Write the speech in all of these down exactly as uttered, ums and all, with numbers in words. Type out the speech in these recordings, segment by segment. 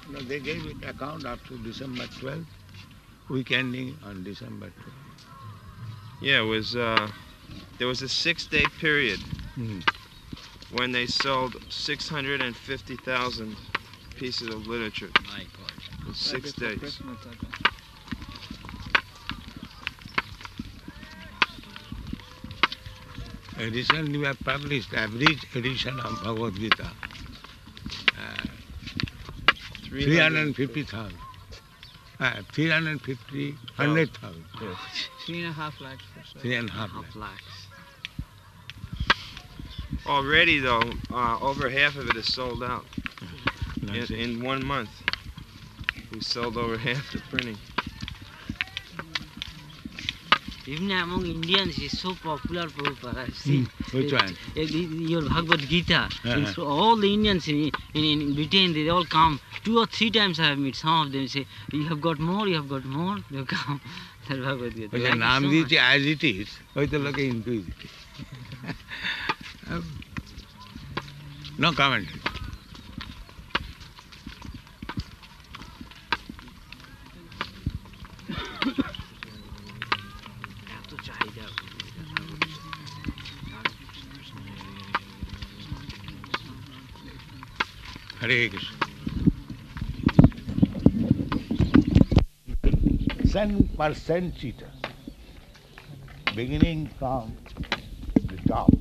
No, they gave it account up to December twelfth, week ending on December twelfth. Yeah, it was, uh, there was a six-day period Hmm. when they sold six hundred fifty thousand pieces of literature My God. in six days. Recently we have published average edition of Bhagavad Gita, uh, three hundred fifty thousand. Uh, three hundred fifty, one hundred thousand. Yes. Three and a half lakhs or so. Three and a half Half lakhs. lakhs. Already, though, uh, over half of it is sold out. In, That's it. in one month, we sold over half the printing. Even among Indians, it's so popular, Prabhupada. See, Hmm. Which one? uh, your Bhagavad Gita. Uh-huh. In- so all the Indians in, in, in Britain, they all come. Two or three times I have met some of them say, you have got more, you have got more. They come. That Bhagavad Gita. ওই They যে like it নাম so দিয়েছে much. As it is ওই তো লোকে increase no comment এত চাহিদা। হরে Krishna ten percent cheaters, beginning from the top.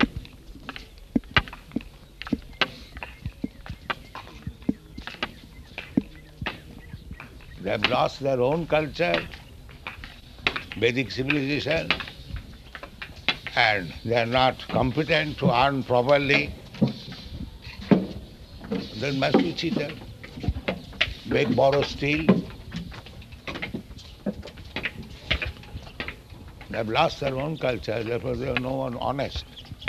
They have lost their own culture, Vedic civilization, and they are not competent to earn properly. There must be cheater. Beg, borrow, steal. They have lost their own culture, therefore they are no one honest.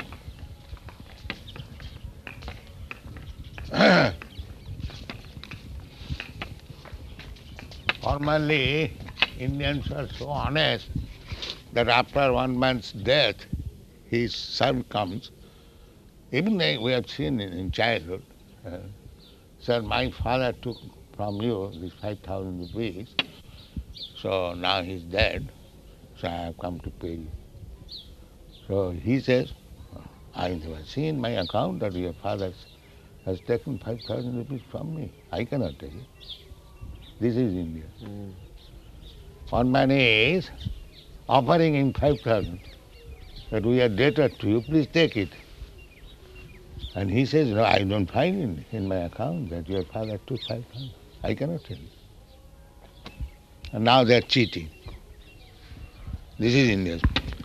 Formerly, Indians were so honest that after one man's death, his son comes. Even they- we have seen in, in childhood, uh, sir, my father took from you this five thousand rupees, so now he's dead. So I have come to pay you. So he says, I never see in my account that your father has taken five thousand rupees from me. I cannot take it. This is India. Mm. One man is offering him five thousand, that we are debtor to you, please take it. And he says, no, I don't find in, in my account that your father took five thousand. I cannot take it. And now they are cheating. This is India.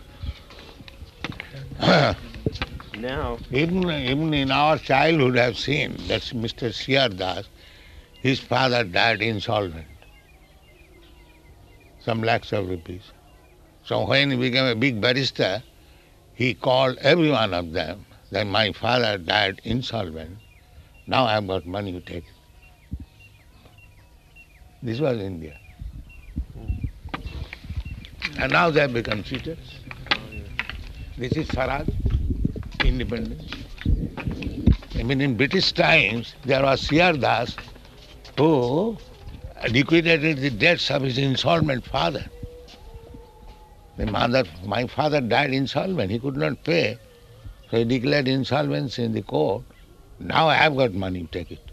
Now, Even, even in our childhood, I have seen that Mister Siyar Das, his father died insolvent, some lakhs of rupees. So when he became a big barrister, he called every one of them that my father died insolvent. Now I have got money to take it. This was India. And now they have become cheaters. This is Swaraj, independence. I mean, in British times, there was Siyar Das who liquidated the debts of his insolvent father. The mother, my father died insolvent. He could not pay. So he declared insolvency in the court. Now I have got money, take it.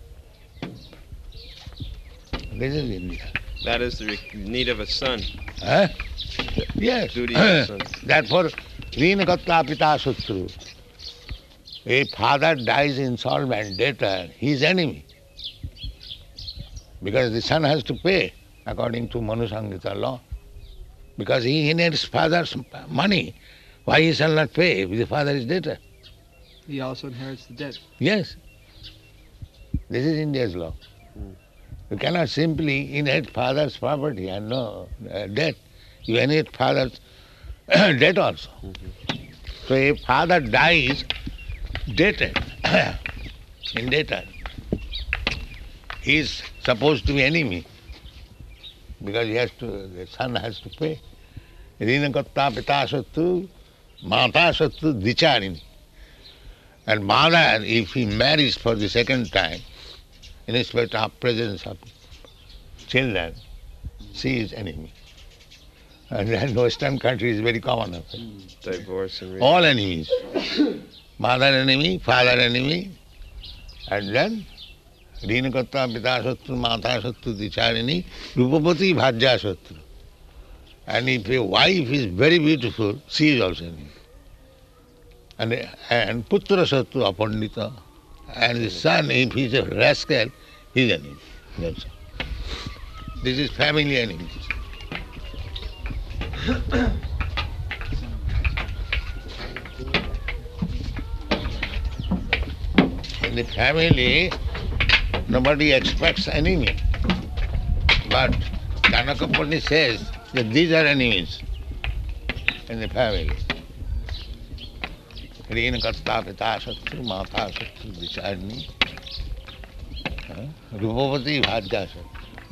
This is India. that is the re- need of a son. Huh? Yes. Duty of a son. Therefore, Rinakatla Pita Sutru. A father dies insolvent, debtor, he is enemy. Because the son has to pay according to Manu Samhita law. Because he inherits father's money. Why he shall not pay if the father is debtor? He also inherits the debt. Yes. This is India's law. Hmm. You cannot simply inherit father's property and no uh, debt. You inherit father's debt also. So if father dies debtor, in debtor, he is supposed to be enemy because he has to, the son has to pay. Rinakatta pita sattu, mata sattu dicharini. And mother, if he marries for the second time, in spite of presence of children, she is enemy. And then Western country is very common. Divorce and All enemies. Mother enemy, father enemy, and then Rinakatta, Pita Satru, Mata Satru, Dicharini, Rupapati, Bhajya Satru. And if a wife is very beautiful, she is also enemy. And, and Putra Satru, Apandita. And his son, if he is a rascal, he is enemy. That's all. This is family enemies. In the family, nobody expects enemy. But Chanakapani says that these are enemies in the family. Rinakatta, Pita Satru, Mata Satru, Dicharini, Rupapati, Bhajya Satru.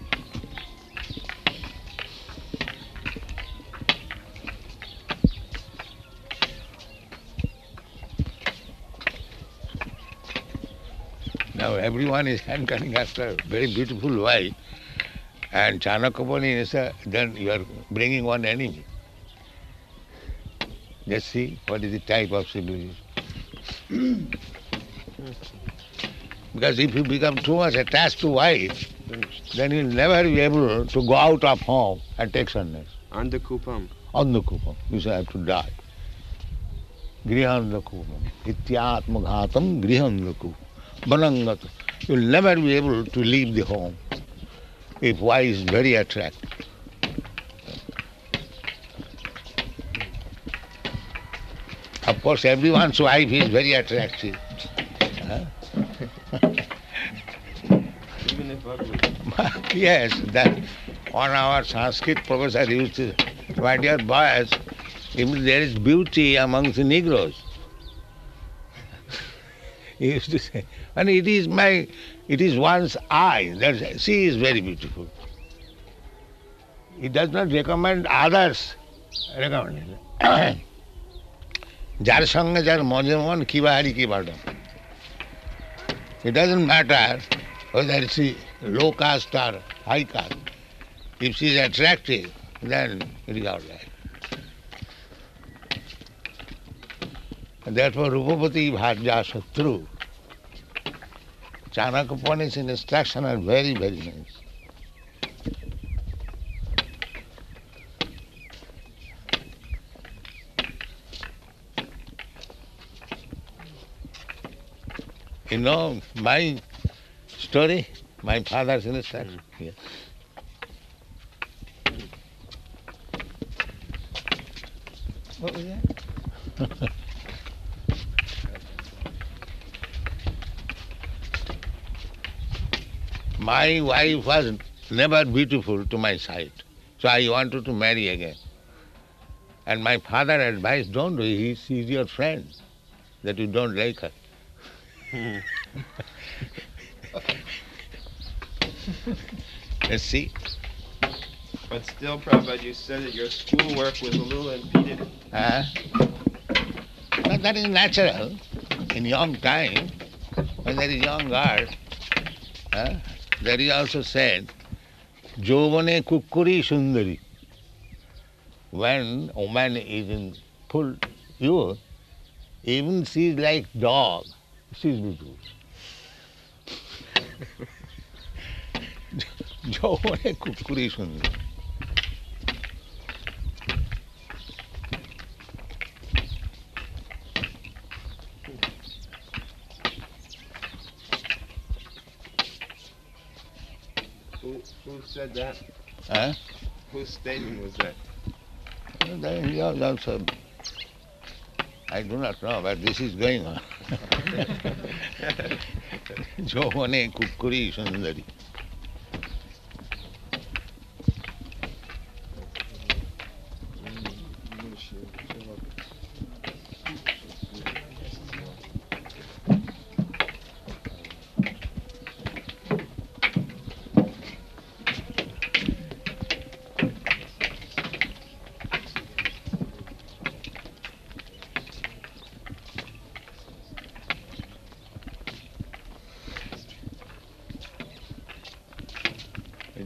Now everyone is hankering after a very beautiful wife, and Chanakapani is a, then you are bringing one enemy. Just see what is the type of civilization. Because if you become too much attached to wife, then you'll never be able to go out of home and take sannyas. Andakupam. Andakupam. You say I have to die. Grihandakupam. Ityatmaghatam grihandakupam. Banangata. You'll never be able to leave the home if wife is very attractive. Of course, everyone's wife is very attractive. Huh? Even if ugly. Yes, that one our Sanskrit professor used to, my dear boys, even there is beauty among the Negroes. He used to say, and it is my, it is one's eye. That she is very beautiful. He does not recommend others. Recommend. যার সঙ্গে যার মনে মন কি বাহারি কি বাটা. It doesn't matter whether she low caste or high caste. If she is attractive, then it is all right. And therefore, Rupapati Bhajya Satru. Chanakapani's instructions are very, very nice. You know my story, my father's instruction? Mm. Yes. What was that? My wife was never beautiful to my sight, so I wanted to marry again. And my father advised, don't do it, she's your friend, that you don't like her. Let's see. But still, Prabhupada, you said that your schoolwork was a little impeded. Uh, but that is natural. In young time, when there is young girl, uh, there is also said, Jovane kukkuri sundari. When a woman is in full youth, even she is like dog. She is beautiful. Jovane kukkuri sundari. Who, who said that? Huh? Whose statement was that? Then he was also, I do not know, but this is going on. Jovane kukkuri sundari.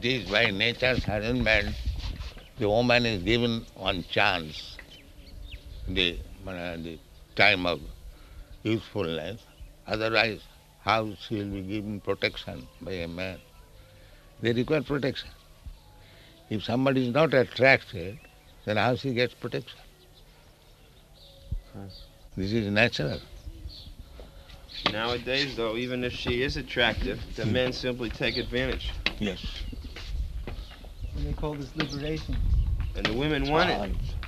It is by nature's arrangement, the woman is given one chance, the, uh, the time of usefulness. Otherwise, how she will be given protection by a man? They require protection. If somebody is not attracted, then how she gets protection? This is natural. Nowadays, though, even if she is attractive, the men simply take advantage. Yes. And they call this liberation. And the women want it.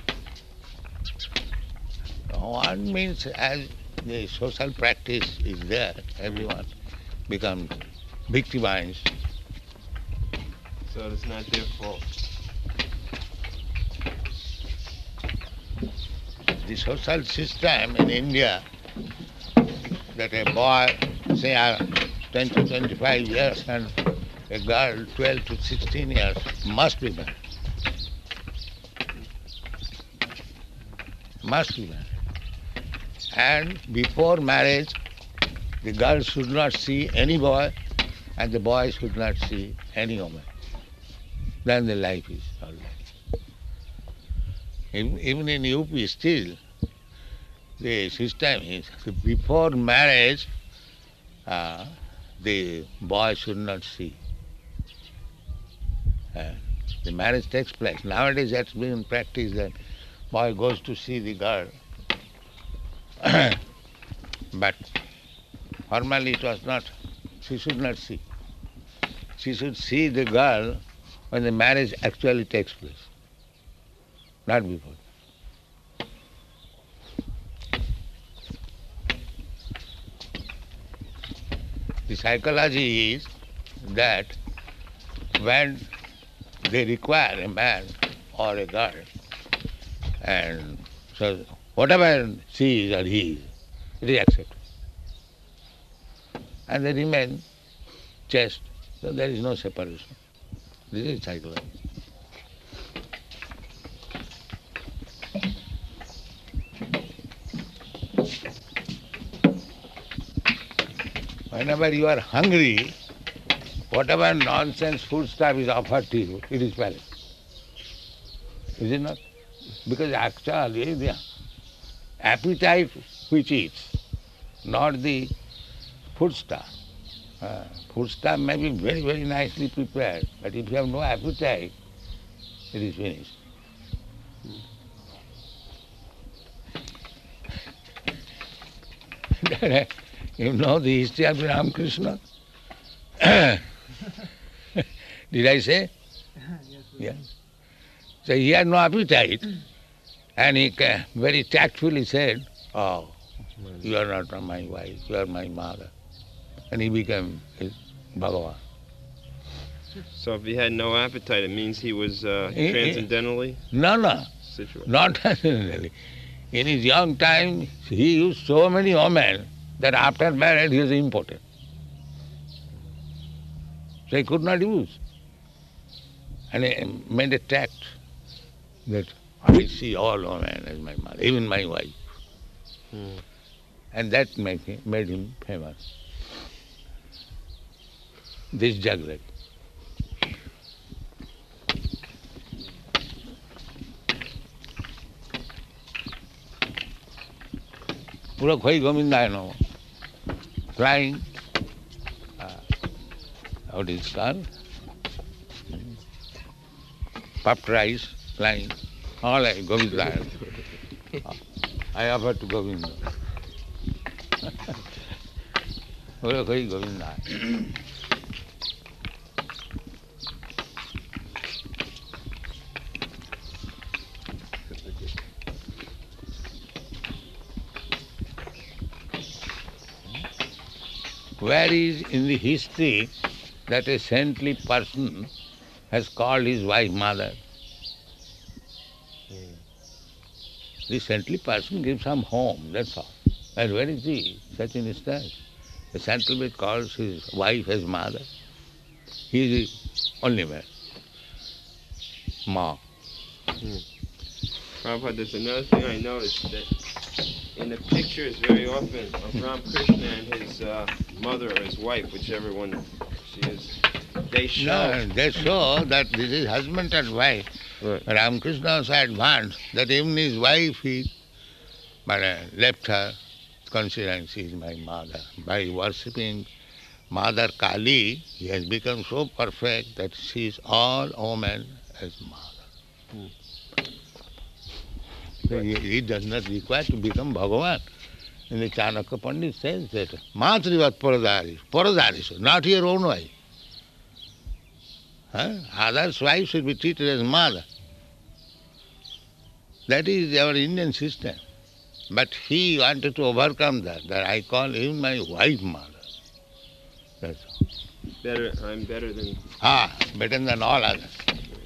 One means as the social practice is there, everyone becomes victimized. So it's not their fault. The social system in India, that a boy, say, uh, twenty to twenty-five years and a girl twelve to sixteen years must be married. Must be married. And before marriage, the girl should not see any boy and the boy should not see any woman. Then the life is all right. Even in U P still, the system is before marriage, uh, the boy should not see. Uh, the marriage takes place. Nowadays that's been practiced that boy goes to see the girl. But formally it was not, she should not see. She should see the girl when the marriage actually takes place, not before. The psychology is that when they require a man or a girl, and so whatever she is or he is, it is accepted. And they remain chaste, so there is no separation. This is psychology. Whenever you are hungry, whatever nonsense food stuff is offered to you, it is valid. Is it not? Because actually the appetite which eats, not the food stuff. Uh, food stuff may be very, very nicely prepared, but if you have no appetite, it is finished. You know the history of Ramakrishna? Did I say? Yes. So he had no appetite, and he very tactfully said, "Oh, you are not my wife, you are my mother." And he became his Bhagavan. So if he had no appetite, it means he was uh, He- he- transcendentally No, no, situated. not transcendentally. In his young time, he used so many women that after marriage he was impotent. So he could not use. And he made a tact that I see all women as my mother, even my wife. Hmm. And that made him, made him famous. This Jagrat. Pura khoi govinda, no. Flying, uh, what is it called? Puffed rice, flying, all like govinda. I offer to Govinda. Pura khoi govinda. Where is in the history that a saintly person has called his wife mother? The saintly person gives some home, that's all. And where is he? Such an instance. A saintly calls his wife as mother. He is the only man. Ma. Prabhupada, there's another thing I noticed, that in the pictures very often of Ramakrishna and his uh, mother or his wife, whichever one she is, they show. No, they show that this is husband and wife. Right. Ramakrishna also advanced that even his wife, he but, uh, left her, considering she is my mother. By worshipping Mother Kali, he has become so perfect that she is all women as mother. So he, he does not require to become Bhagavan. And the Chanakya Pandit says that Matrivat Paradari, Paradari, not your own wife. Huh? Others' wife should be treated as mother. That is our Indian system. But he wanted to overcome that, that I call even my wife mother. That's all. Better, I'm better than. Ah, better than all others.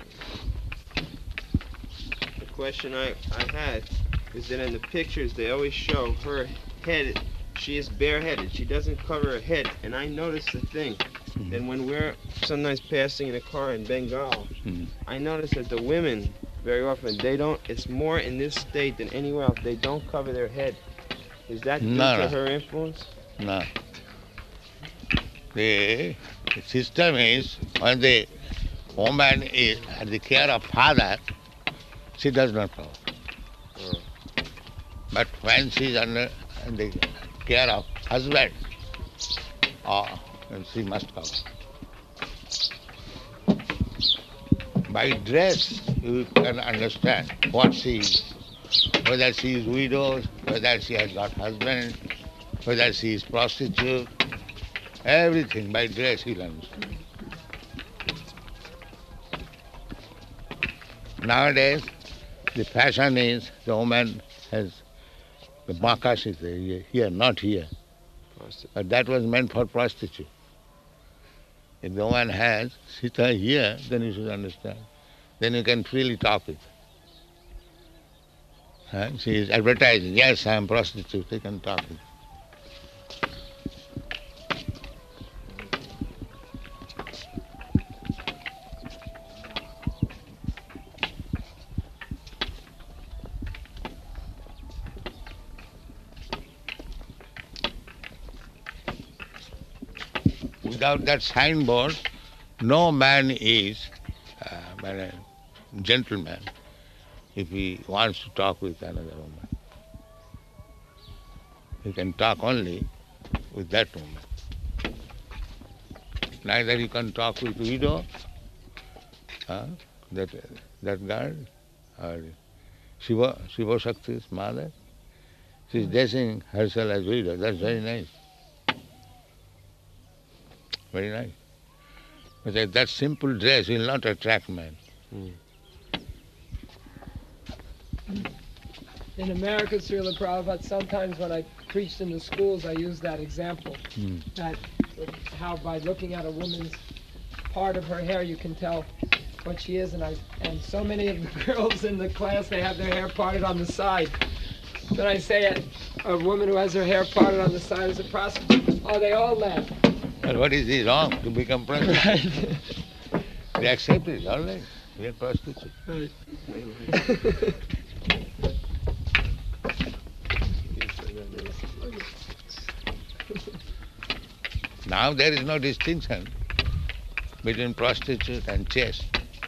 The question I, I had is that in the pictures they always show her head, she is bareheaded. She doesn't cover her head. And I noticed the thing, Mhm. that when we're sometimes passing in a car in Bengal, Mhm. I notice that the women, very often, they don't, it's more in this state than anywhere else, they don't cover their head. Is that due No, to no. her influence? No. The system is when the woman is at the care of father, she does not cover. Oh. But when she is under the care of husband, oh, then she must cover. By dress, you can understand what she is, whether she is widow, whether she has got husband, whether she is prostitute, everything by dress you'll understand. Nowadays, the fashion is the woman has the makas is there, here, not here. But that was meant for prostitute. If the woman has sita here, then you should understand. Then you can freely talk with her. Huh? She is advertising, yes, I am prostitute, you can talk with her. Without that signboard, no man is uh, a gentleman if he wants to talk with another woman. He can talk only with that woman. Neither he can talk with widow, uh, that that girl, or Shiva, Shiva Shakti's mother. She's dressing herself as widow. That's very nice. Very nice. But that- that simple dress will not attract man. In America, Srila Prabhupada, sometimes when I preached in the schools, I used that example. Hmm. That how by looking at a woman's part of her hair, you can tell what she is. And I and so many of the girls in the class, they have their hair parted on the side. Then I say a, a woman who has her hair parted on the side is a prostitute. Oh, they all laugh. But what is this wrong to become prostitute? Right. They accept it, all right. We are prostitute. Right. Now there is no distinction between prostitute and chaste.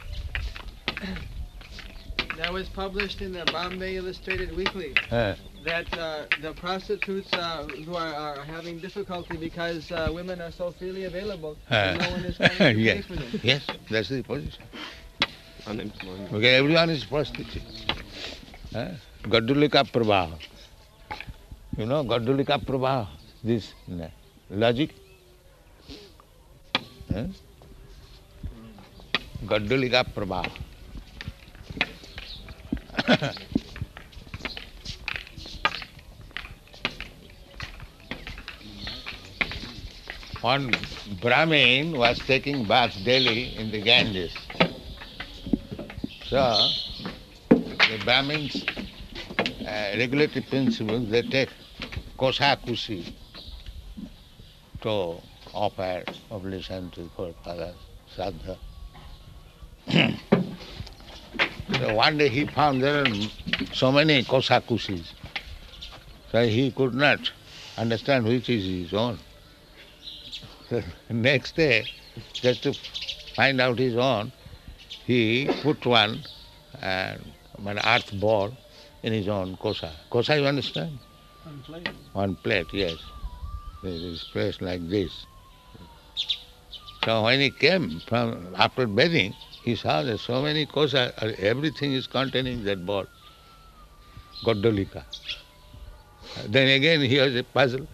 That was published in the Bombay Illustrated Weekly, Uh, that uh, the prostitutes uh, who are, are having difficulty because uh, women are so freely available, and no one is going to pay yes, for them. yes, that's the position. Unemployment. Because everyone is prostitute. Huh? Gaddulika Prabha. You know Gaddulika Prabha, this no, logic. Huh? Gaddulika Prabha. One Brahmin was taking bath daily in the Ganges. So, the Brahmins, uh, regulatory principles, they take kosa-kusi to offer oblation to forefathers, Shraddha. So one day he found there are so many kosa-kusis. So he could not understand which is his own. Next day, just to find out his own, he put one uh, an earth ball in his own kosa. Kosa, you understand? On plate. On plate, yes. It is placed like this. So when he came from after bathing, he saw that so many kosa, uh, everything is containing that ball, Goddolika. Then again he was a puzzle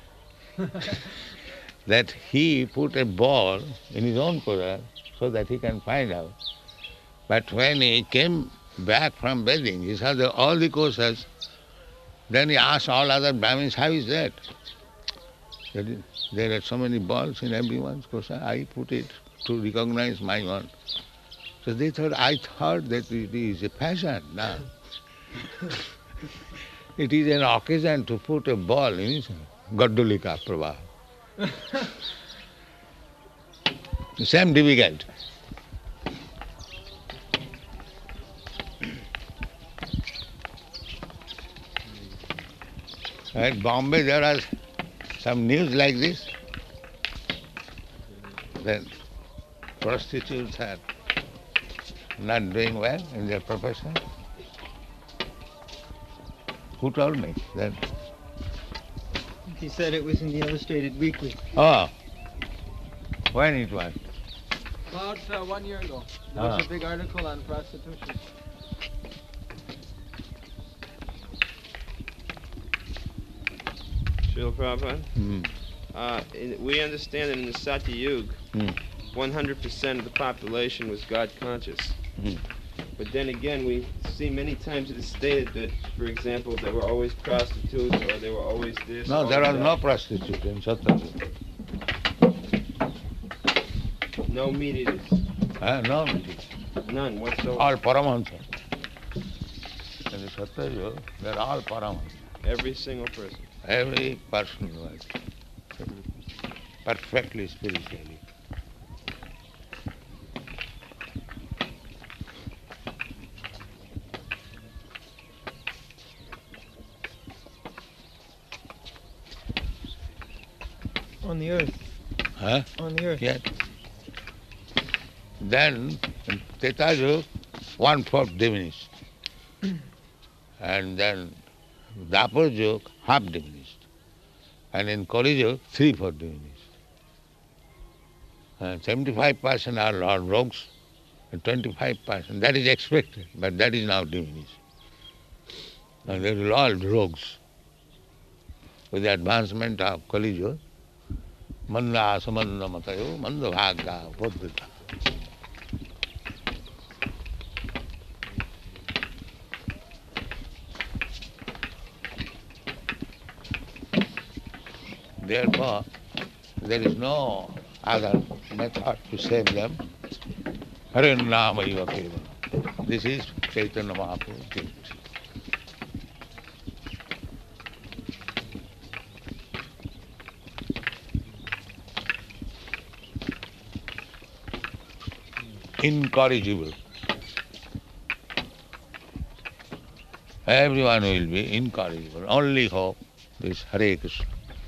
that he put a ball in his own kosa so that he can find out. But when he came back from bathing, he saw that all the kosas. Then he asked all other Brahmins, how is that? That is, there are so many balls in everyone's kosa. I put it to recognize my own. So they thought, I thought that it is a fashion now. It is an occasion to put a ball in his Goddolika Prabha. Same difficult. At Bombay there are some news like this, that prostitutes are not doing well in their profession. Who told me that? He said it was in the Illustrated Weekly. Oh, when it was? About uh, one year ago. There Ah. was a big article on prostitution. Srila Prabhupada, Hmm. uh, in, we understand that in the Satya Yuga, Hmm. one hundred percent of the population was God conscious. Hmm. But then again, we see many times it is stated that, for example, there were always prostitutes or there were always this. No, or there are that. no prostitutes in Satyajug. No meat eaters. Uh, no, None whatsoever. all Paramahansa. In the Satyajug, they are all Paramahansa. Every single person. Every person was perfectly spiritually. On the earth. Huh? On the earth. Yes. Then in Tetajuk, one-fourth diminished. And then Dapurjuk, half diminished. And in Kalijuk, three-fourth diminished. And seventy-five percent are all rogues, and twenty-five percent, that is expected, but that is now diminished. And they are all rogues. With the advancement of Kalijuk, Manda Samanda Matayo, Manda Bhaga, Bodhita. Therefore, there is no other method to save them. Hare Nama Iva Kevala. This is Chaitanya Mahaprabhu's gift. Incorrigible. Everyone will be incorrigible. Only hope is Hare Krishna.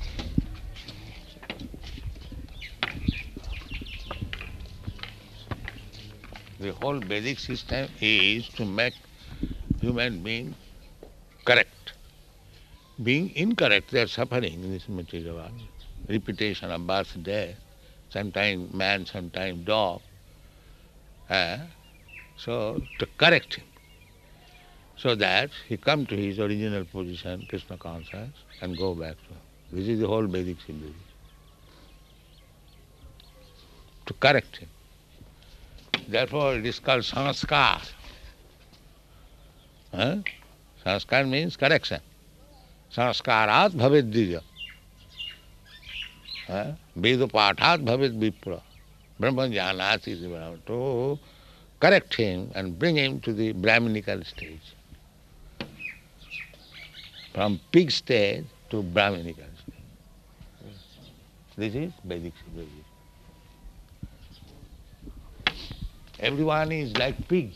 The whole Vedic system is to make human being correct. Being incorrect, they are suffering in this material world. Repetition of birth, death, sometimes man, sometimes dog. Eh? So, to correct him, so that he come to his original position, Krishna conscious, and go back to him. This is the whole Vedic civilization. To correct him. Therefore, it is called sanskar. Huh? Sanskar means correction. Sanskarat bhavet dija. Huh? Veda pathat bhavet vipra. Brahman janat is Brahman. To correct him and bring him to the Brahminical stage. From pig stage to Brahminical stage. This is Vedic civilization. Everyone is like pig.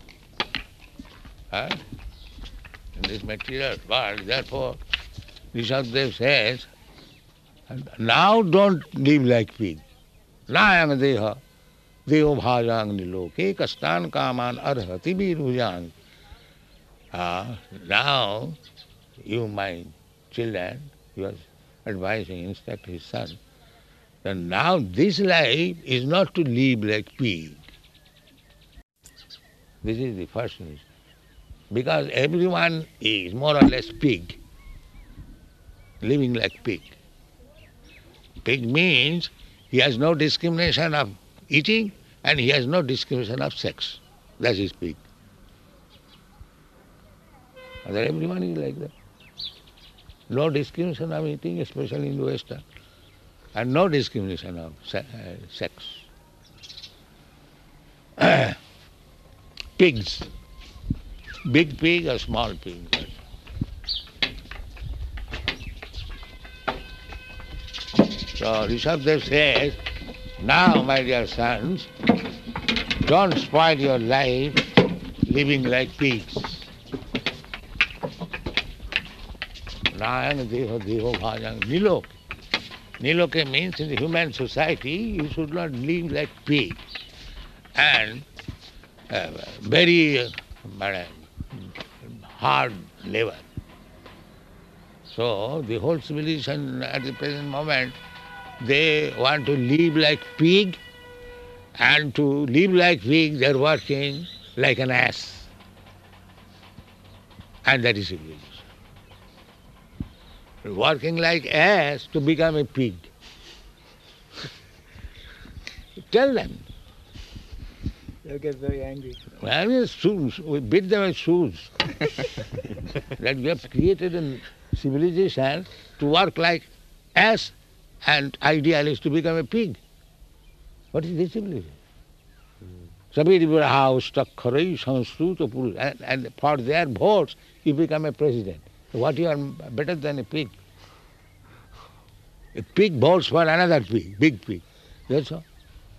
Huh? In this material world, therefore, Rishabdev says, And now don't live like pig. Nayang deha, deho bhajang niloke, kastan kaman arhati birujang. Ah, now, you, my children, he was advising, instruct his son, that now this life is not to live like pig. This is the first reason. Because everyone is more or less pig, living like pig. Pig means he has no discrimination of eating and he has no discrimination of sex. That is pig. Other everyone is like that. No discrimination of eating, especially in the Western, and no discrimination of se- uh, sex. Pigs. Big pig or small pig. So Rishabdev says, now my dear sons, don't spoil your life living like pigs. Nayang deho deho bhajang niloke. Niloke means in the human society you should not live like pig and uh, very uh, hard labor. So the whole civilization at the present moment, they want to live like pig, and to live like pig they are working like an ass. And that is civilization. Working like ass to become a pig. Tell them. They'll get very angry. Well, yes, shoes. We beat them with shoes. That we have created a civilization to work like ass, and ideal is to become a pig. What is this civilization? Sabir house, Takharai, Sanskrit, Purush, and, and for their votes you become a president. What you are better than a pig? A pig votes for another pig, big pig. That's all.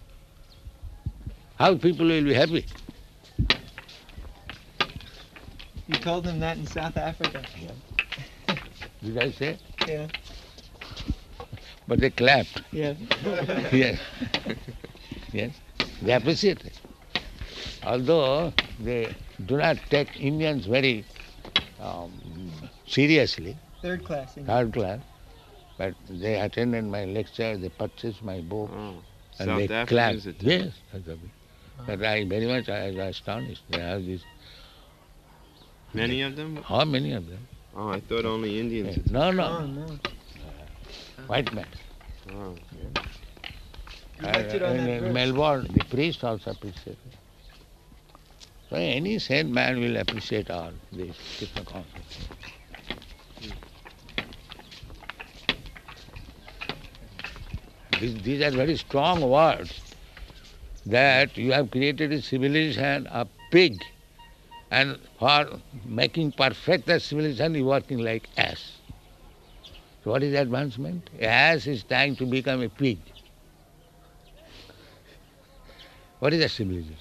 How people will be happy? You told them that in South Africa. Did I say? Yeah. But they clapped. Yeah. Yes. Yes. They appreciate it. Although they do not take Indians very um, seriously, Third class. English. third class, but they attended my lecture, they purchased my book, Oh, and South they Africans clapped. attend. Yes, South Africa. But I very much I was astonished. They have this. Many of them? How many of them? Oh, I thought only Indians. Yes. No, Oh, no, no. white men. Oh. You lectured on in, that in verse. Melbourne, the priest also appreciated. So any sane man will appreciate all this Krishna consciousness. These, these are very strong words, that you have created a civilization of pig, and for making perfect that civilization you are working like ass. So what is advancement? Ass is trying to become a pig. What is a civilization?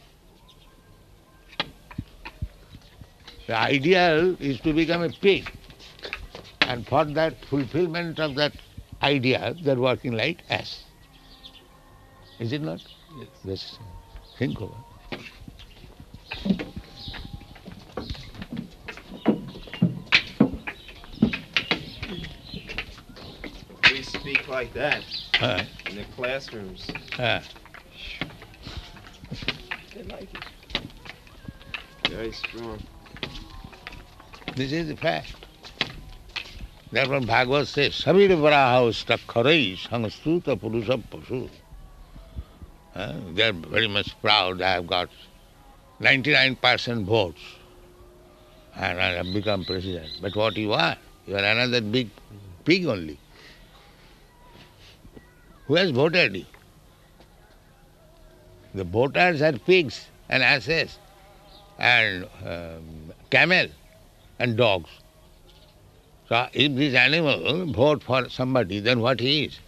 The ideal is to become a pig, and for that fulfillment of that ideal, they are working like ass. Is it not? Yes. Yes. Think over. We speak like that Uh, in the classrooms. uh, They like it. Very strong. this is the fact. Therefore Bhagavad says, Sabir Varaha Stakharai Sanskruta Purusha Pasu. Uh, they are very much proud. I have got ninety-nine percent votes and I have become president. But what you are? You are another big pig only. Who has voted you? The voters are pigs and asses and um, camel and dogs. So if this animal vote for somebody, then what he is?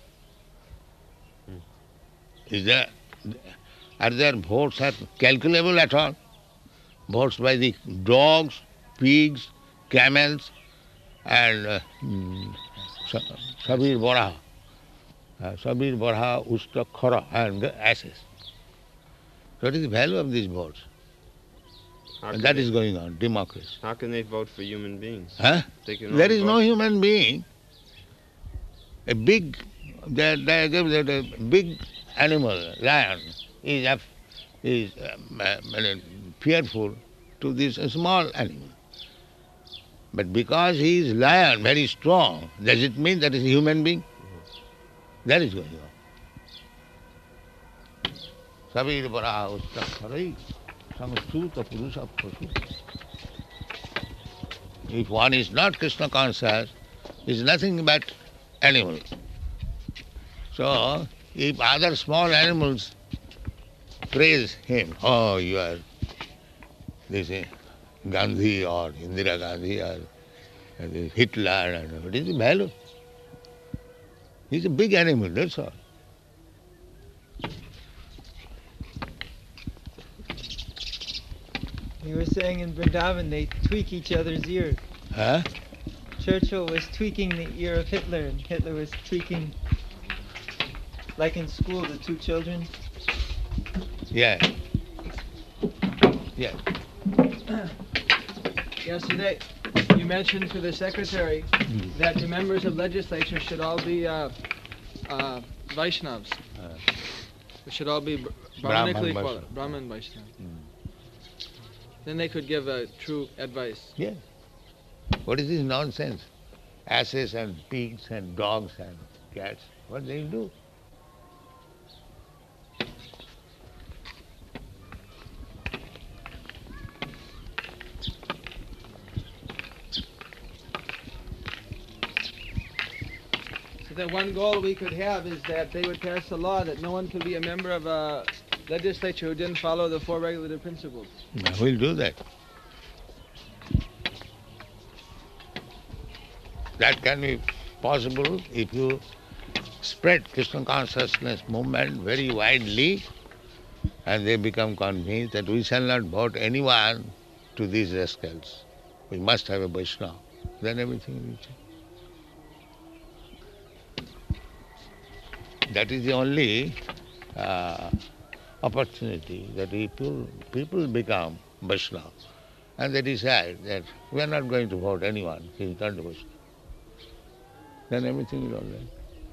Is there, are their votes are calculable at all? Votes by the dogs, pigs, camels, and uh, mm, Sabir Varaha. uh, Sabir, Barha, Usta, Khara, and the asses. What is the value of these votes? How And can that they, is going on, democracy. How can they vote for human beings? Huh? They can There only is vote- no human being. A big, the, the, the, the big animal, lion, is, af- is um, uh, fearful to this small animal. But because he is lion, very strong, does it mean that he is a human being? That is going on. Sabir bara usta kharai, samstuta purusha pasu. If one is not Krishna conscious, is nothing but animal. So, if other small animals praise him, oh, you are this uh, Gandhi or Indira Gandhi or uh, this Hitler, and what is the value? He's a big animal, that's all. You were saying in Vrindavan they tweak each other's ears. Huh? Churchill was tweaking the ear of Hitler, and Hitler was tweaking, like in school, the two children. Yeah. Yeah. Yesterday, you mentioned to the secretary that the members of legislature should all be uh, uh, Vaishnavas. Uh. They should all be br- Brahman Brahmanically Vaishnava. qualified. Brahman Vaishnava. Then they could give uh, true advice. Yeah. What is this nonsense? Asses and pigs and dogs and cats, what they will do? So that one goal we could have is that they would pass a law that no one could be a member of a legislature who didn't follow the four regulative principles. We'll do that. That can be possible if you spread Krishna consciousness movement very widely and they become convinced that we shall not vote anyone to these rascals. We must have a Vaishnava. Then everything will change. That is the only uh, opportunity that people, people become Vaishnava. And they decide that we are not going to vote anyone, he is not the Vaishnava. Then everything is all right.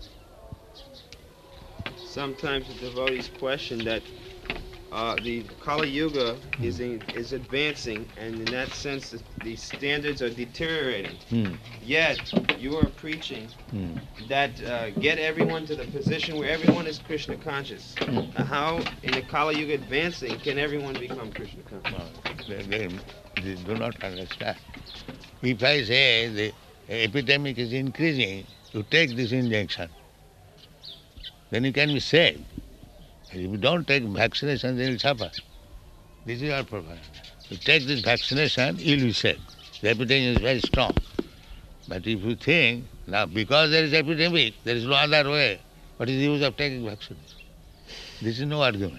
Sometimes the devotees question that uh, the Kali Yuga is in, is advancing, and in that sense, the, the standards are deteriorating. Hmm. Yet you are preaching Hmm. that uh, get everyone to the position where everyone is Krishna conscious. Hmm. Uh, how, in the Kali Yuga advancing, can everyone become Krishna conscious? No, they, they, they do not understand. If I say the epidemic is increasing, you take this injection, then you can be saved. If you don't take vaccination, then you'll suffer. This is our problem. You take this vaccination, you'll be saved. The epidemic is very strong. But if you think, now because there is epidemic, there is no other way, what is the use of taking vaccination? This is no argument.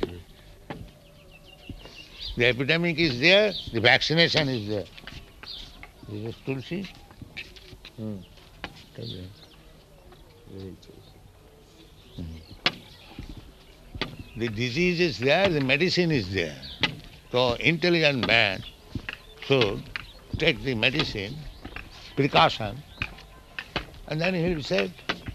The epidemic is there, the vaccination is there. This is Tulsi. Hmm. Take that. Hmm. The disease is there, the medicine is there. So intelligent man should take the medicine, precaution, and then he will be saved.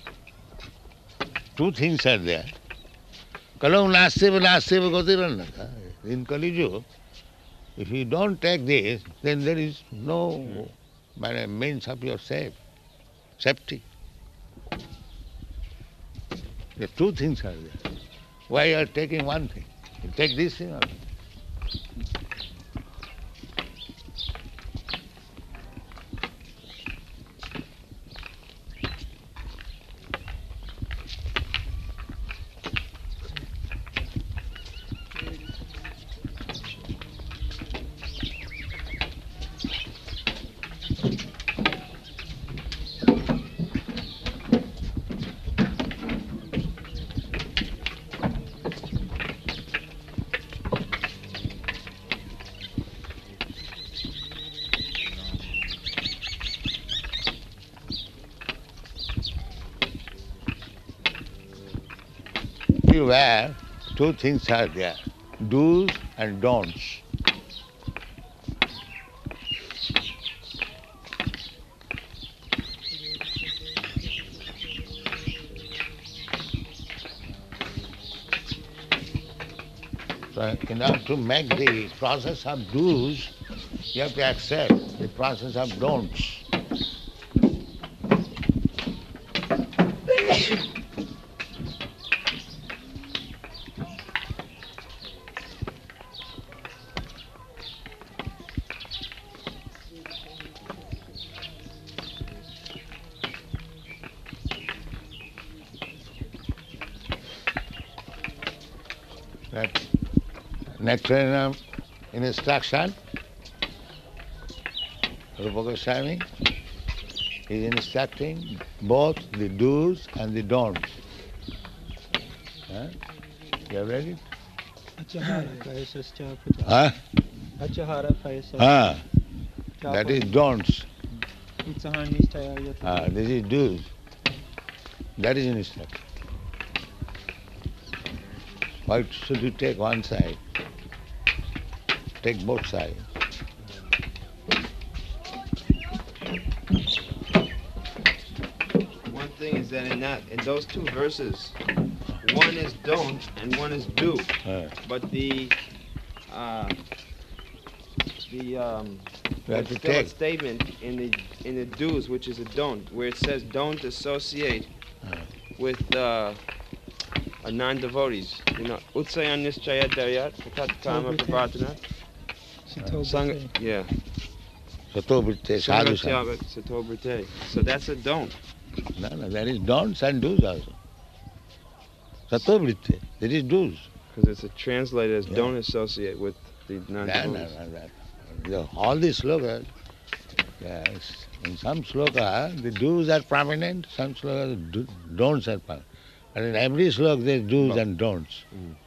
Two things are there. Kalau nastiva nastiva gotirannaka. In Kali Yuga, if you don't take this, then there is no means of your safe, safety. The two things are there. Why you are taking one thing? You take this thing or everywhere two things are there, do's and don'ts. So in order to make the process of do's, you have to accept the process of don'ts. That Nectarinum instruction, Rupa Goswami is instructing both the do's and the don'ts. Huh? You have read it? Achahara payasascha Huh? Achahara payasascha Ah, that is don'ts. Utsahan nishtaya yata. Ah, this is do's. That is instruction. Why should you take one side? Take both sides. One thing is that in that in those two verses, one is don't and one is do. Ah, But the uh, the um, you have there's to still a take. statement in the in the do's, which is a don't, where it says don't associate Ah. with uh, uh, non-devotees. You know, Utsayan Nischaya Daryat, Tatat Kama Pravartana. Sangha, yeah. Satobritte, sadhu sangha. Sangha Satobrite. So that's a don't. No, no, there is don'ts and do's also. Satobritte, there is do's. Because it's a translated as Yeah. don't associate with the No, no, non-devotees. no, no. The- All these slokas, yes, in some sloka, the do's are prominent, some sloka, the do- don'ts are prominent. But in every slok, there is do's and don'ts.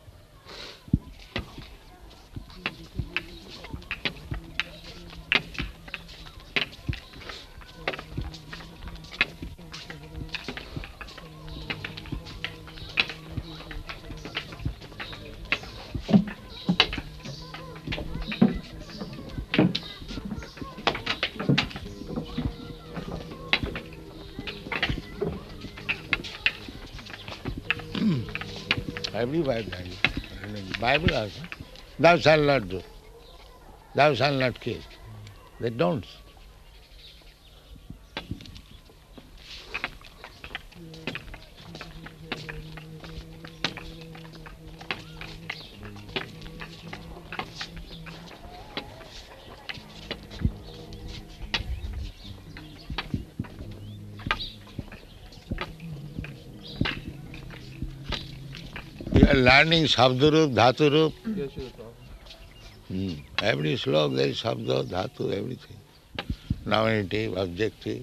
Everywhere there is. In the Bible also. Thou shalt not do. Thou shalt not kill. They don'ts. We are learning Shabdarup, Dhaturup. Yes, Srila Prabhupada. Hmm. Every slok there is Shabda, Dhatu, everything. Nominative, objective.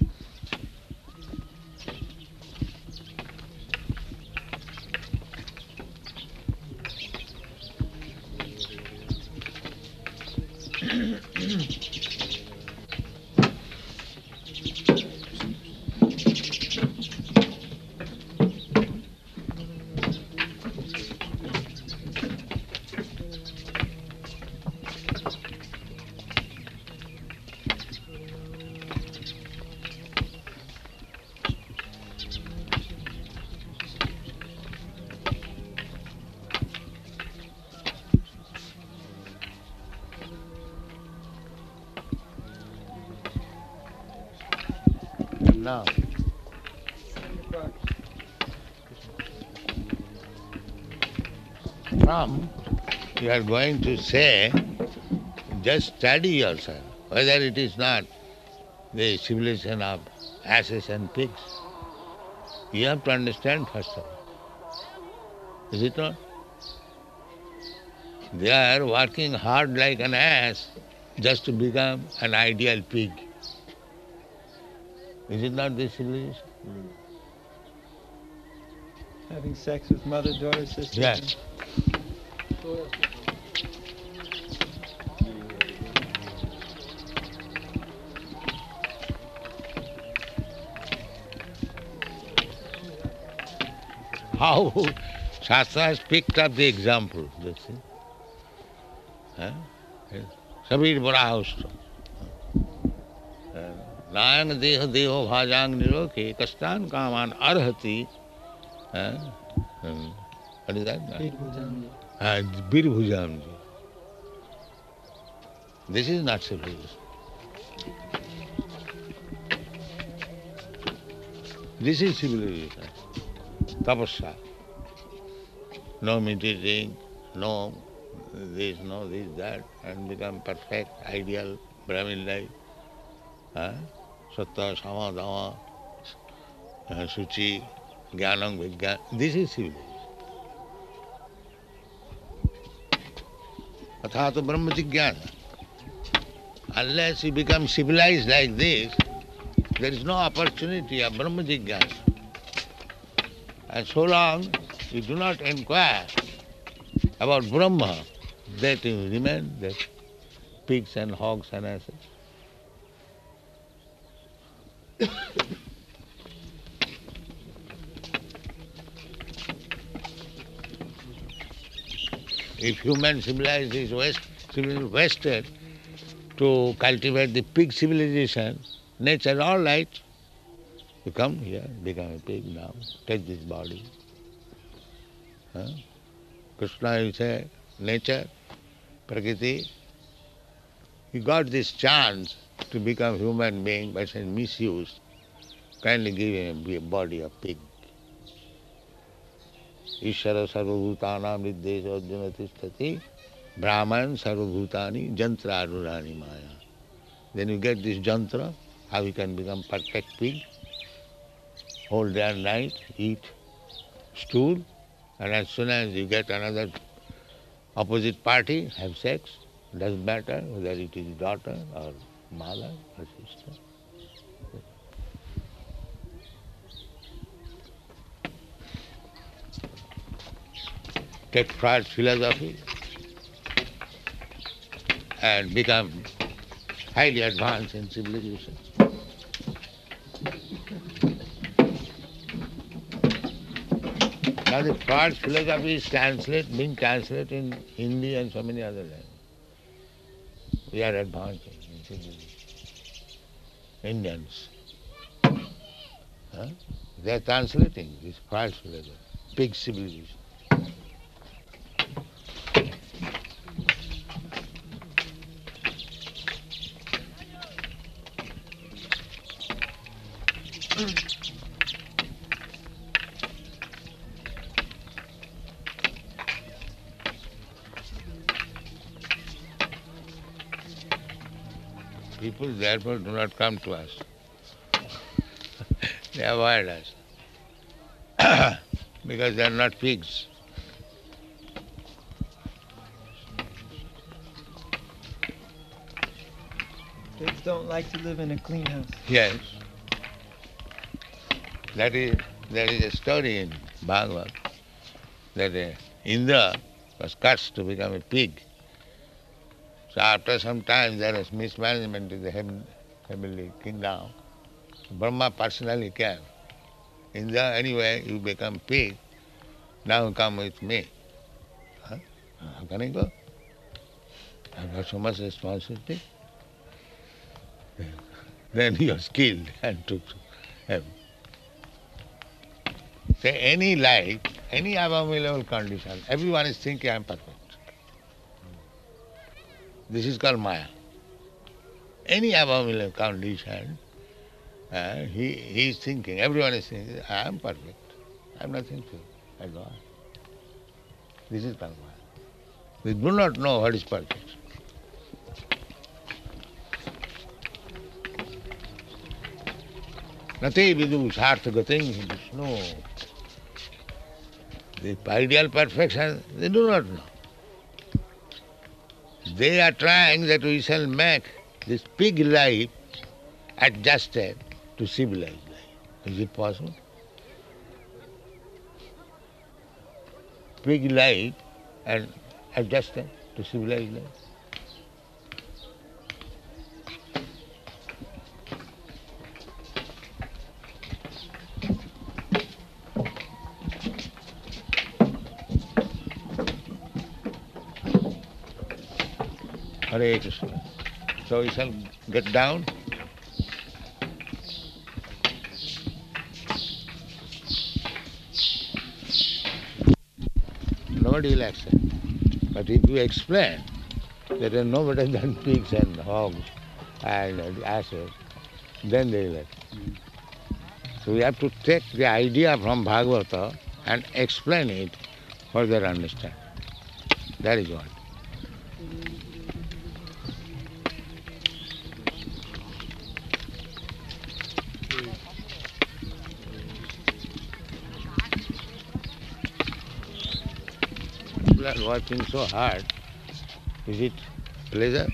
Now, from you are going to say, just study yourself, whether it is not the civilization of asses and pigs. You have to understand first of all. Is it not? They are working hard like an ass just to become an ideal pig. Is it not this civilization? Having sex with mother, daughter, sister. Yes. How Shastra has picked up the example, you see. Huh? Sabir Barahosto. Nayang deha deho bhajang niroke kastan kaman arhati. What is that? Uh, Birbhujamji. This is not civilization. This is civilization. Tapasya. No meditating, no this, no this, that, and become perfect, ideal, Brahmin life. Huh? Sattva, Sama, Dhamma, uh, Suchi, Jnanam, Vijnana. This is civilization. Athato Brahma Jigyana. Unless you become civilized like this, there is no opportunity of Brahma Jigyana. And so long you do not inquire about Brahma, that you remain that pigs and hogs and asses. If human civilization is west, wasted to cultivate the pig civilization, nature all right. You come here, become a pig now, take this body. Huh? Krishna, you say, nature, Prakriti, he got this chance to become human being by saying misuse, kindly give him a body of pig. Ishara sarvabhutanam niddesha arjuna tishtati brahman sarvabhutani jantra arurani maya. Then you get this jantra, how you can become perfect pig, whole day and night, eat stool, and as soon as you get another opposite party, have sex, doesn't matter whether it is daughter or mother or sister. Take Freud's philosophy and become highly advanced in civilization. Now the Freud's philosophy is translated, being translated in Hindi and so many other languages. We are advancing in civilization. Indians. Huh? They are translating this Freud's philosophy, big civilization. People therefore do not come to us. They avoid us because they are not pigs. Pigs don't like to live in a clean house. Yes. That is, there is a story in Bhagavad that uh, Indra was cursed to become a pig. So after some time there was mismanagement in the heaven, heavenly kingdom. Brahma personally came. Indra, anyway, you become pig, now come with me. Huh? How can I go? I've got so much responsibility. Then he was killed and took to heaven. So any life, any abominable condition, everyone is thinking I am perfect. This is called Maya. Any abominable condition, uh, he, he is thinking, everyone is thinking, I am perfect. I am nothing to advance. This is called Maya. We do not know what is perfect. Nati vidu sartha gating Vishnu. The ideal perfection, they do not know. They are trying that we shall make this pig life adjusted to civilized life. Is it possible? Pig life and adjusted to civilized life. Hare Krishna. So we shall get down. Nobody will accept. But if you explain that there are no better than pigs and hogs and asses, then they will accept. So we have to take the idea from Bhagavata and explain it for their understanding. That is what. People are working so hard. Is it pleasure?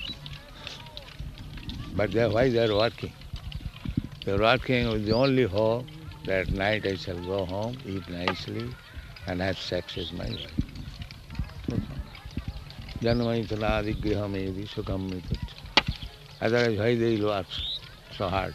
But they are, why they are working? They are working with the only hope that at night I shall go home, eat nicely, and have sex with my wife. Janmaitana grihamedi sukham mitut. Otherwise, why they will work so hard?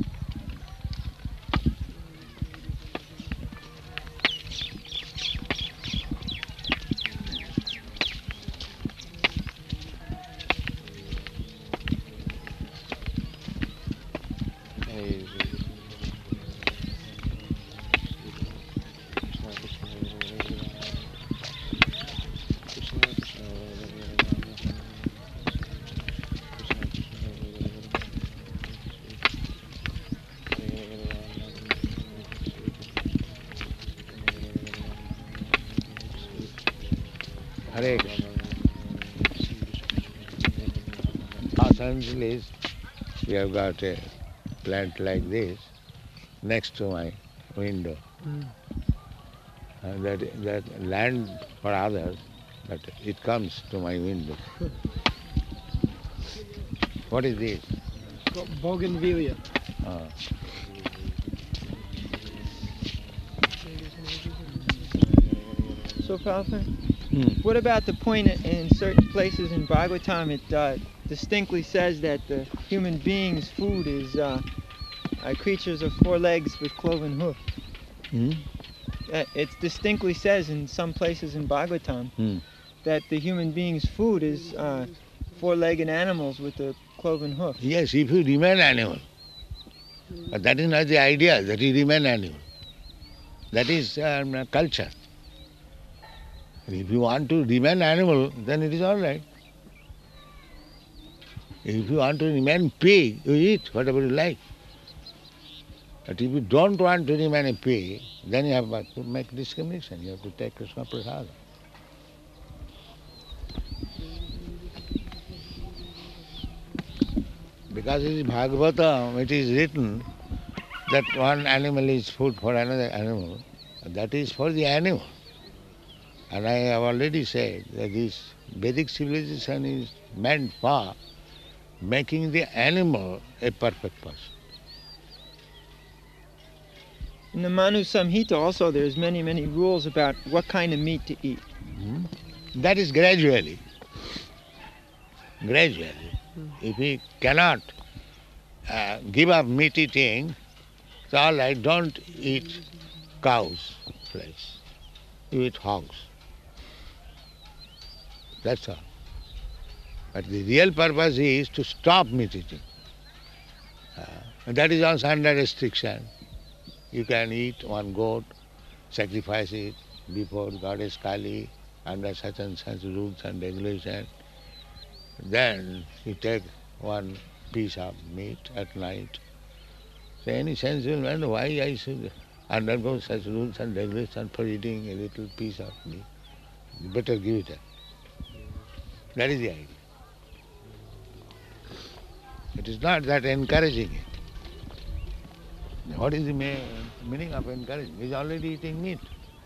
Hare Krishna. Los Angeles, we have got a plant like this next to my window. Mm. Uh, that, that land for others, but it comes to my window. What is this? Called Bougainvillea. Uh, So, Prabhupada, hmm. what about the point in- in certain places in Bhagavatam it uh, distinctly says that the human being's food is uh, uh, creatures of four legs with cloven hoof? Hmm? Uh, it distinctly says in some places in Bhagavatam Hmm. that the human being's food is uh, four-legged animals with a cloven hoof. Yes, if you remain animal. But that is not the idea, that you remain animal. That is um, culture. If you want to remain animal, then it is all right. If you want to remain pig, you eat whatever you like. But if you don't want to remain a pig, then you have to make discrimination. You have to take Krishna Prasada. Because it is Bhagavatam, it is written that one animal is food for another animal. That is for the animal. And I have already said that this Vedic civilization is meant for making the animal a perfect person. In the Manu Samhita also there's many, many rules about what kind of meat to eat. Hmm? That is gradually. Gradually. If we cannot uh, give up meat eating, it's all right, don't eat cow's flesh. You eat hogs. That's all. But the real purpose is to stop meat eating. Uh, and that is also under restriction. You can eat one goat, sacrifice it before Goddess Kali under such and such rules and regulations. Then you take one piece of meat at night. So any sensible man, why I should undergo such rules and regulations for eating a little piece of meat? You better give it up. That is the idea. It is not that encouraging it. What is the meaning of encouraging? He is already eating meat.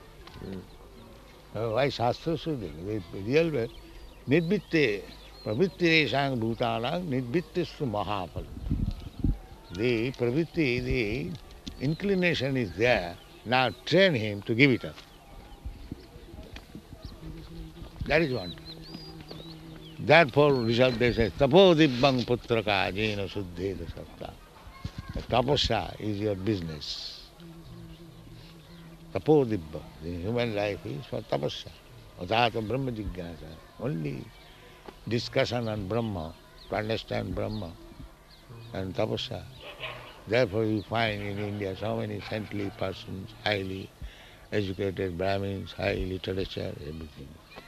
Uh, why Shastra should do? The real way, nidbitte, pravittireshang bhutanang, nidbittestu mahapal. The pravitti, the inclination is there. Now train him to give it up. That is one. Therefore, Rishabdev says, tapo dibbang putraka jena suddheda satta. Tapasya is your business. Tapo dibba, the human life is for tapasya. Atata brahma jigyasa. Only discussion on Brahma, to understand Brahma and tapasya. Therefore you find in India so many saintly persons, highly educated Brahmins, high literature, everything.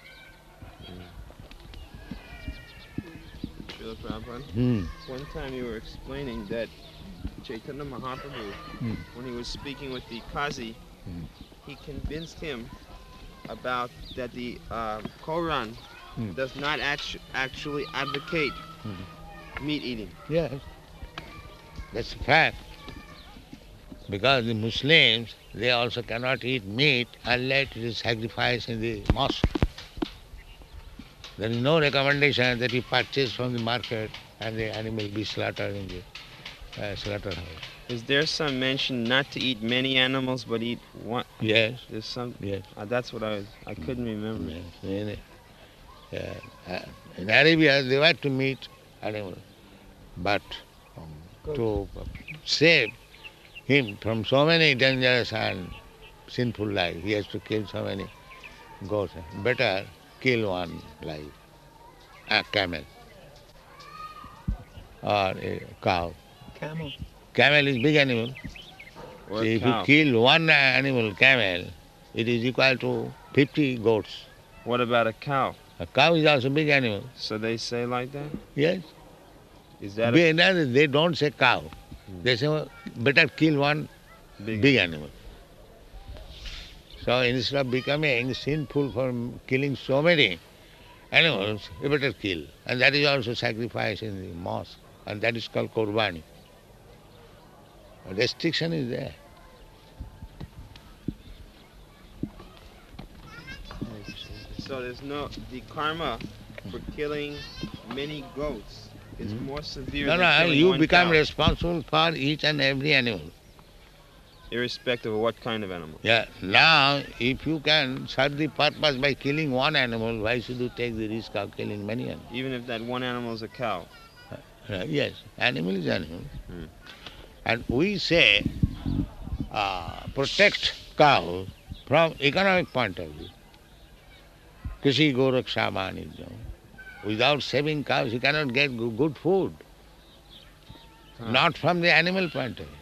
Srila Prabhupada, Hmm. one time you were explaining that Chaitanya Mahaprabhu, Hmm. when he was speaking with the Qazi, Hmm. he convinced him about that the uh, Quran Hmm. does not actu- actually advocate Hmm. meat eating. Yes, that's a fact. Because the Muslims, they also cannot eat meat unless it is sacrificed in the mosque. There is no recommendation that you purchase from the market and the animal be slaughtered in the uh, slaughterhouse. Is there some mention not to eat many animals but eat one? Yes, There's some. yes. Uh, that's what I was. I couldn't remember. yes. In, uh, uh, in Arabia, they were to meet animal, but um, to save him from so many dangerous and sinful life, he has to kill so many goats. Better kill one life, a camel or a cow. Camel. Camel is big animal. Or So a if cow. you kill one animal, camel, it is equal to fifty goats. What about a cow? A cow is also big animal. So they say like that? Yes. Is that a Big- no, they don't say cow. They say well, better kill one big? big animal. So instead of becoming sinful for killing so many animals, you better kill. And that is also sacrifice in the mosque. And that is called Qurbani. A restriction is there. So there's no the karma for killing many goats is Hmm. more severe No, than no, killing you one become cow, responsible for each and every animal. irrespective of what kind of animal. Yeah. Now, if you can serve the purpose by killing one animal, why should you take the risk of killing many animals? Even if that one animal is a cow. Uh, yes, animal is animal. Hmm. And we say uh, protect cows from economic point of view. Krishi Goraksha Manijam. Without saving cows, you cannot get go- good food. Huh. Not from the animal point of view.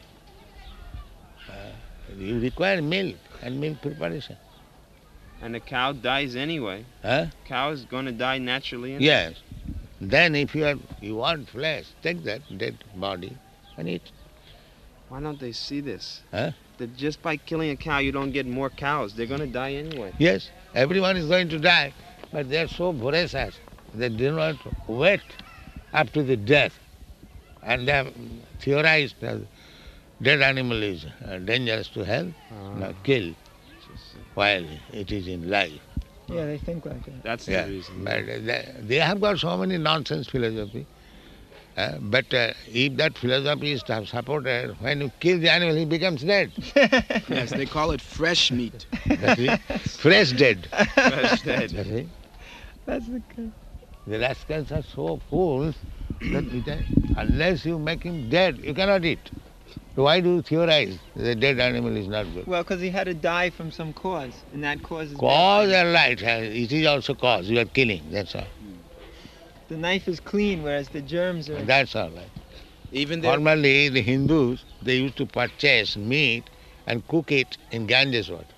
Uh, you require milk and milk preparation. And the cow dies anyway. Huh? Cow is going to die naturally. Anyway. Yes. Then if you, are, you want flesh, take that dead body and eat. Why don't they see this? Huh? That just by killing a cow, you don't get more cows. They're going to die anyway. Yes, everyone is going to die, but they are so voracious. They do not wait up to the death. And they have theorized that dead animal is uh, dangerous to health, now kill while it is in life. Yeah, they think like that. That's Yeah, the reason. but they, they have got so many nonsense philosophy. Uh, but uh, if that philosophy is supported, when you kill the animal, he becomes dead. Yes, they call it fresh meat. That's it. Fresh dead. Fresh dead. That's it. That's the good. The rascals are so fools that it- unless you make him dead, you cannot eat. So why do you theorize the dead animal is not good? Well, because he had to die from some cause, and that cause is Cause bad. are right, uh, it is also cause. You are killing, that's all. The knife is clean, whereas the germs are. That's all right. Even their Formerly, the Hindus, they used to purchase meat and cook it in Ganges water.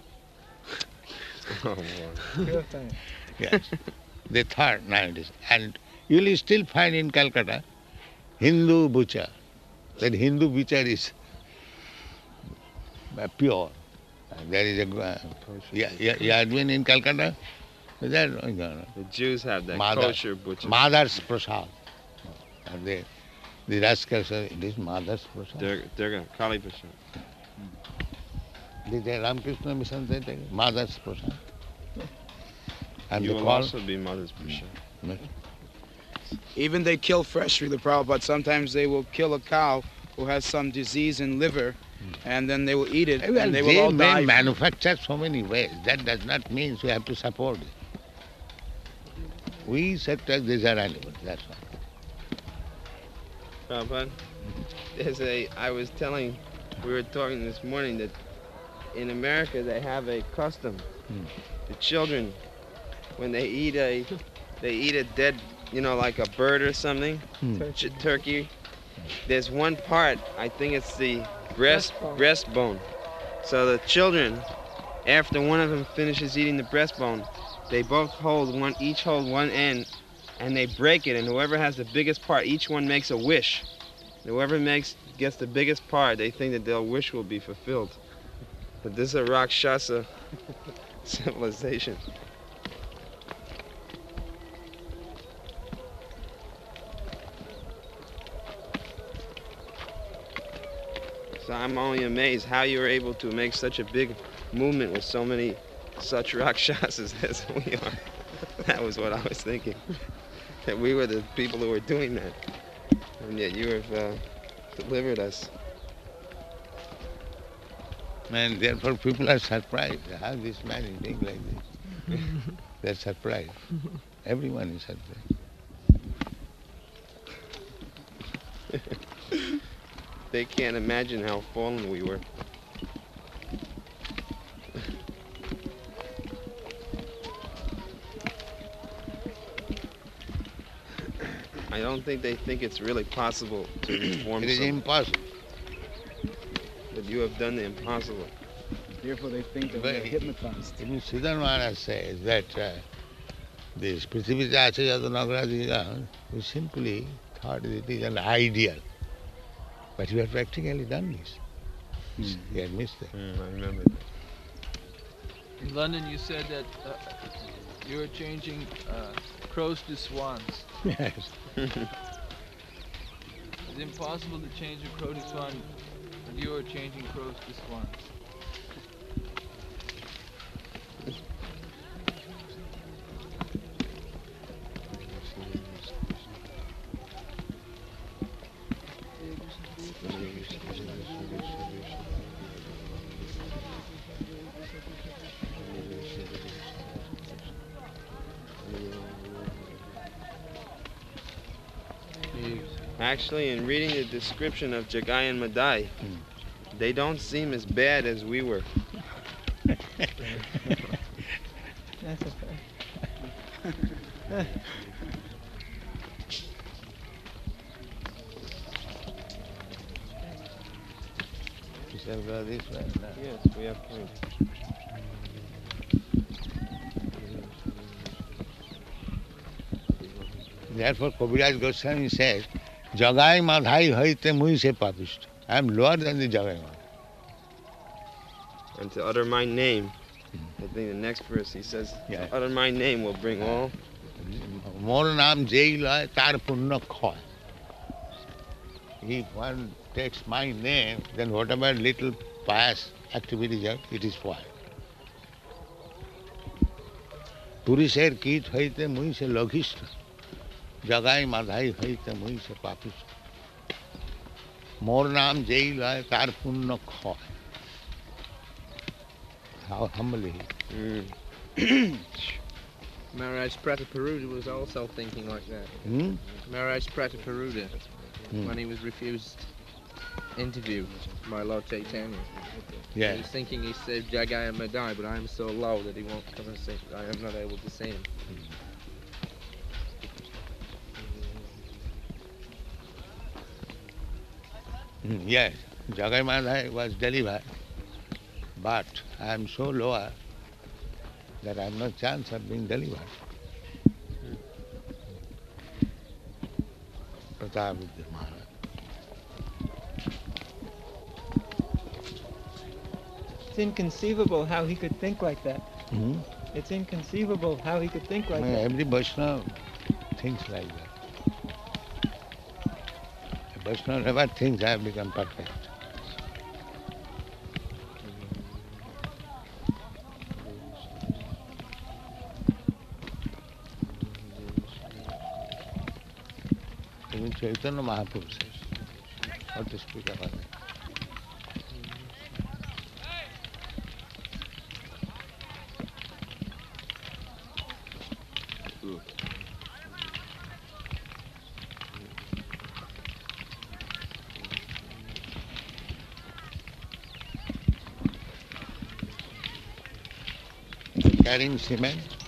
Oh, boy. purified. Yes. They thought nowadays. And you will still find in Calcutta Hindu butcher. That Hindu butcher is uh, pure. And there is a uh, yeah, yeah, you have been in Calcutta? Is that uh, The Jews have that Mother- kosher butcher. Mother's Prasad. And they, the rascals say, it is Mother's Prasad. They're, they're going to Kali Prasad. Did the Ramakrishna Mission say that? Mother's Prasad. And You they will call, also be Mother's Prasad. even they kill fresh Srila Prabhupada. Sometimes they will kill a cow who has some disease in liver, and then they will eat it, well, and they they will all may die. manufacture so many ways. That does not mean we have to support it. We said that these are animals, that's all. Prabhupada, there's a, I was telling, we were talking this morning that in America they have a custom. Hmm. The children, when they eat a, they eat a dead you know, like a bird or something, Hmm. ch- turkey. There's one part, I think it's the breast Breastbone. breastbone. So the children, after one of them finishes eating the breastbone, they both hold one, each hold one end, and they break it. And whoever has the biggest part, each one makes a wish. Whoever makes gets the biggest part, they think that their wish will be fulfilled. But this is a Rakshasa civilization. So I'm only amazed how you were able to make such a big movement with so many such Rakshasas as we are. That was what I was thinking. That we were the people who were doing that. And yet you have uh, delivered us. And therefore people are surprised how this man is doing like this. They're surprised. Everyone is surprised. They can't imagine how fallen we were. I don't think they think it's really possible to reform It is someone, impossible. but you have done the impossible. Therefore, they think that But we're hypnotized. Even Siddhar Maharaj says that uh, this Prithivija Achayata Nagarajika, we simply thought it is an ideal. But we have practically done this. Hmm. He admits that. I remember. In London, you said that uh, you were changing uh, crows to swans. Yes. It's impossible to change a crow to swan, but you are changing crows to swans. Actually, in reading the description of Jagai and Madai, they don't seem as bad as we were. That's a fact. You shall go this way. No. Yes, we have plenty. Therefore, Kaviraj Goswami says, Jagai Madhai haite mui se papishta. I am lower than the Jagai Madhai. And to utter my name, I think the next verse he says, Yeah. to utter my name will bring all. More naam jai loy, tar punna khoy. If one takes my name, then whatever little pious activities are, it is spoiled. Purisher kit haite mui se loghishta. Jagai Madhai haite mui se papishta. More naam jai loy, tar punna khoy. How humbly. Mm. Maharaj Prataparuda was also thinking like that. Hmm? Maharaj Prataparuda, Hmm. when he was refused interview by Lord Chaitanya, he Yeah. was thinking, he said Jagaya Madai, but I am so low that he won't come and see. I am not able to see him. Hmm, yes, Jagai Madhai was delivered, but I am so lower that I have no chance of being delivered. Prataparuda Maharaj. It's inconceivable how he could think like that. Hmm? It's inconceivable how he could think like that. Every Vaishnava thinks like that. A Vaishnava never thinks I have become perfect. Even Chaitanya Mahaprabhu says, what to speak about it. Carrying cement.